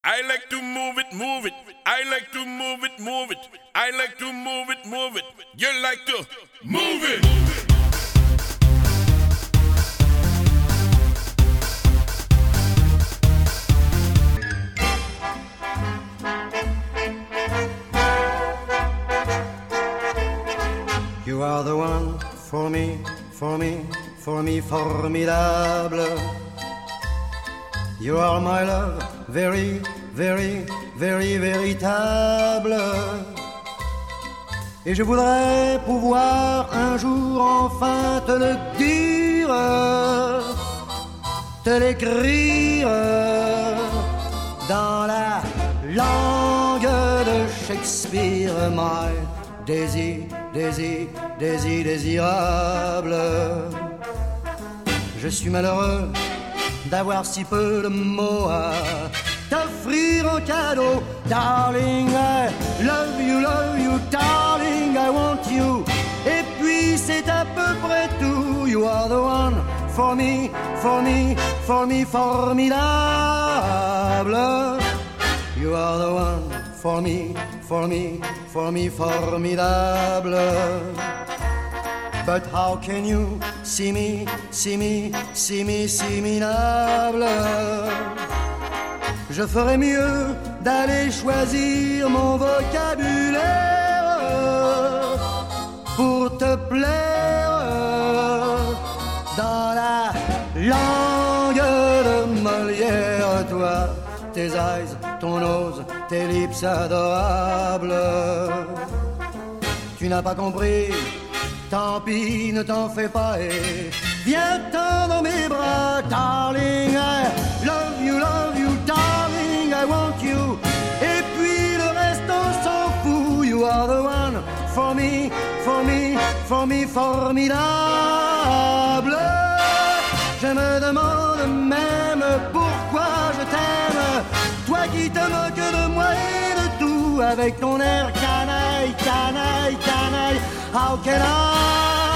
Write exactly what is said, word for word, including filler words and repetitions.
I like to move it, move it. I like to move it, move it. I like to move it, move it. You like to move it. You are the one for me, for me, for me, formidable. You are my love, very, very, very véritable. Et je voudrais pouvoir un jour enfin te le dire, te l'écrire dans la langue de Shakespeare. My Daisy, Daisy, Daisy, désirable. Je suis malheureux d'avoir si peu de mots à t'offrir en cadeau. Darling, I love you, love you, darling, I want you. Et puis c'est à peu près tout. You are the one for me, for me, for me, formidable. You are the one for me, for me, for me, formidable. But how can you see me, see me, see me, see me minable? Je ferais mieux d'aller choisir mon vocabulaire pour te plaire dans la langue de Molière. Toi, tes eyes, ton nose, tes lips adorables. Tu n'as pas compris, tant pis, ne t'en fais pas et viens-t'en dans mes bras. Darling, I love you, love you, darling, I want you. Et puis le reste on s'en fout. You are the one for me, for me, for me, formidable. Je me demande même pourquoi je t'aime, toi qui te moques de moi et de tout, avec ton air canaille, canaille, canaille. How can I